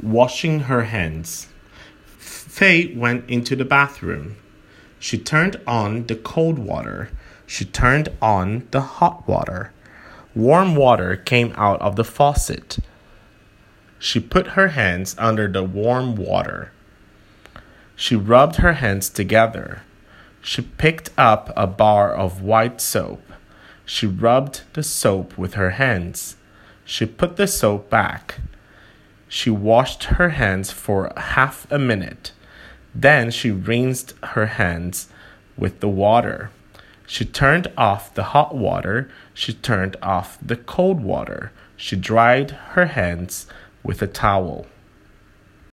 washing her hands. Faye went into the bathroom. She turned on the cold water. She turned on the hot water. Warm water came out of the faucet. She put her hands under the warm water. She rubbed her hands together. She picked up a bar of white soap. She rubbed the soap with her hands. She put the soap back. She washed her hands for half a minute. Then she rinsed her hands with the water. She turned off the hot water. She turned off the cold water. She dried her hands with a towel.